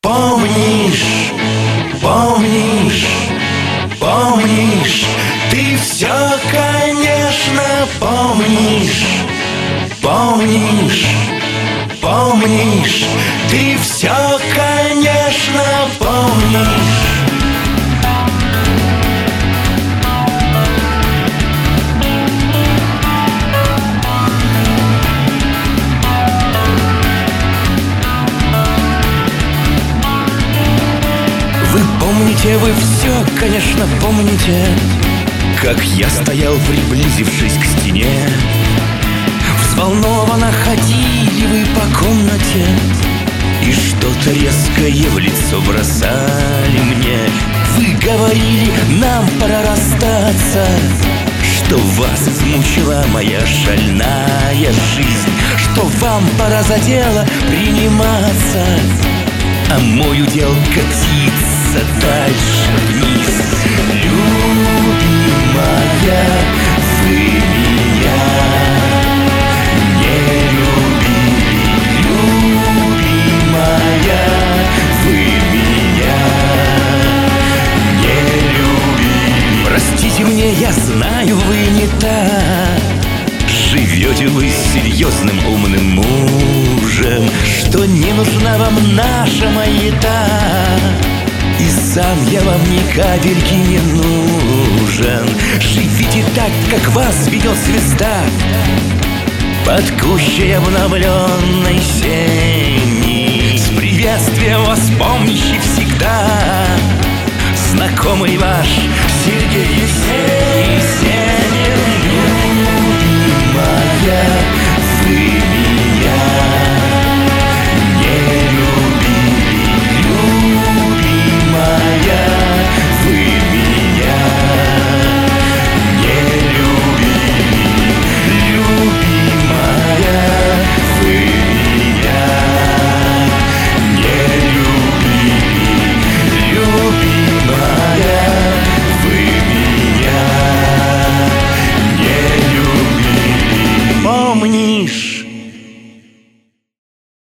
Помнишь, помнишь, помнишь, ты все, конечно, помнишь. Помнишь, помнишь, ты все, конечно, помнишь. Вы помните, вы все, конечно, помните, как я стоял, приблизившись к стене. Взволнованно ходили вы по комнате и что-то резкое в лицо бросали мне. Вы говорили, нам пора расстаться, что вас измучила моя шальная жизнь, что вам пора за дело приниматься, а мой удел катиться дальше вниз. Любимая, вы меня не любили. Любимая, вы меня не любили. Простите мне, я знаю, вы не так. Живете вы с серьезным умным мужем, что не нужна вам наша маята. И сам я вам ни капельки не нужен. Живите так, как вас ведет звезда под кущей обновленной сени. С приветствием вас помнящий всегда знакомый ваш Сергей Есенин.